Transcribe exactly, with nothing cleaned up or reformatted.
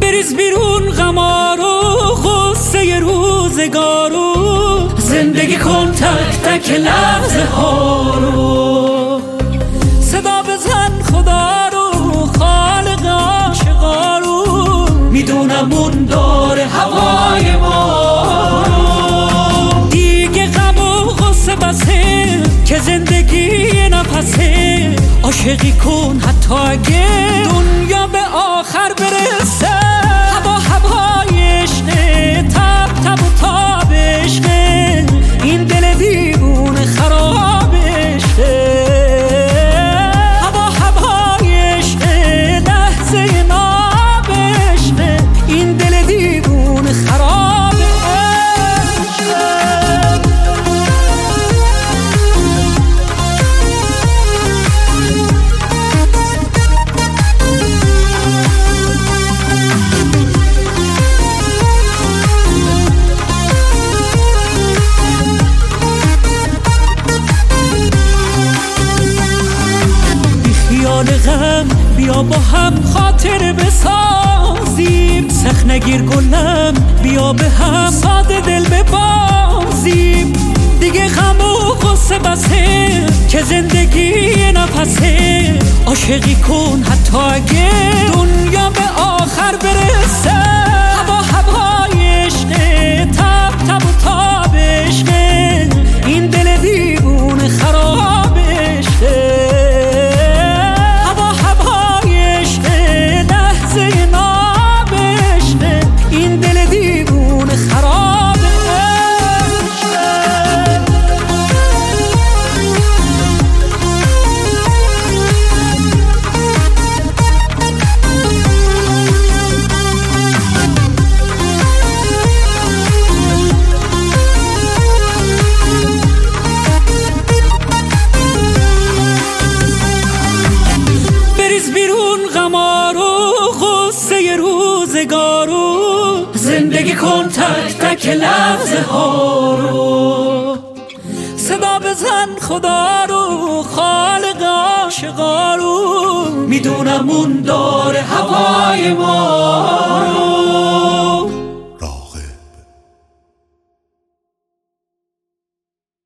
بریز بیرون غمارو غصه روزگارو، زندگی کن تک تک لحظه ها رو. صدا بزن خدا رو خالق عاشقا رو، میدونم اون داره هوای ما رو. دیگه غم و غصه بسه که زندگی نفسه، عاشقی کن حتی اگه دنیا به آخر برسه. هوا هوای عشقه، تب تب و تاب عشقه، این دل دیوونه خراب عشقه. هوا هوای عشقه، لحظه ناب عشقه، این دل دیوونه خراب عشقه. غم بیا با هم خاطر بسازیم، سخت نگیر گلم بیا به هم ساده دل ببازیم. دیگه غم و غصه بسه که زندگی نفسه، عاشقی کن حتی اگه دنیا به آخر برسه. هوا هوای عشقه، تب تب و تاب عشقه، این دل دیوونه خراب عشقه. زندگی کن تک تک لحظه ها رو. صدا بزن خدا رو خالق عاشقا رو، میدونم اون داره هوای ما رو.